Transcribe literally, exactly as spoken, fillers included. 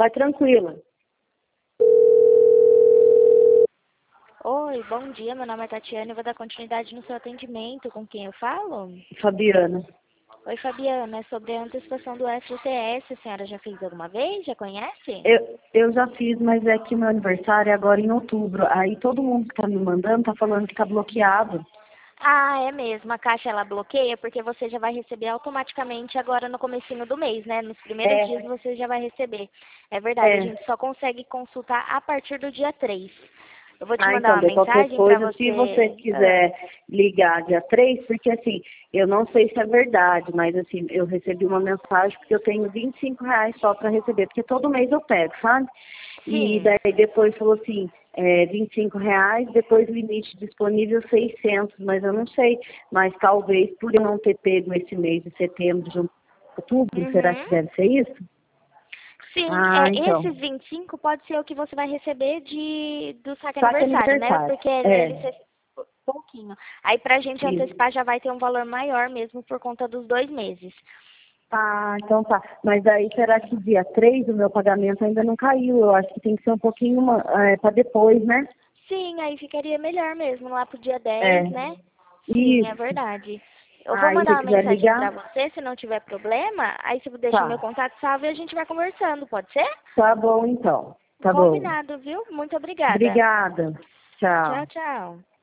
vai tranquila. Oi, bom dia, meu nome é Tatiana e vou dar continuidade no seu atendimento. Com quem eu falo? Fabiana. Oi, Fabiana, é sobre a antecipação do F G T S, a senhora já fez alguma vez? Já conhece? Eu, eu já fiz, mas é que meu aniversário é agora em outubro. Aí todo mundo que tá me mandando tá falando que tá bloqueado. Ah, é mesmo, a Caixa ela bloqueia porque você já vai receber automaticamente agora no comecinho do mês, né? Nos primeiros É, dias você já vai receber. É verdade, a é. gente só consegue consultar a partir do dia três. Eu vou te Ah, mandar então, uma de qualquer mensagem para coisa, se você você... Ah, quiser ligar dia três, porque assim, eu não sei se é verdade, mas assim, eu recebi uma mensagem porque eu tenho vinte e cinco reais só para receber, porque todo mês eu pego, sabe? E sim. daí depois falou assim, é, vinte e cinco reais, depois limite disponível seiscentos, mas eu não sei, mas talvez por eu não ter pego esse mês de setembro, de outubro, será que Uhum. deve ser isso? Sim, Ah, é, então, esses vinte e cinco pode ser o que você vai receber de, do saque saque aniversário, né? aniversário, Porque ele, ele é, ser pouquinho. Aí pra gente isso. antecipar já vai ter um valor maior mesmo por conta dos dois meses. Ah, então tá. Mas aí será que dia três o meu pagamento ainda não caiu? Eu acho que tem que ser um pouquinho é, para depois, né? Sim, aí ficaria melhor mesmo, lá pro dia É, dez, né? Sim, é isso. verdade. Eu vou Aí se mandar você uma quiser mensagem pra ligar, você, se não tiver problema, aí você deixa meu tá. contato salvo e a gente vai conversando, pode ser? Tá bom então. Tá bom. Combinado, viu? Muito obrigada. Obrigada. Tchau. Tchau, tchau.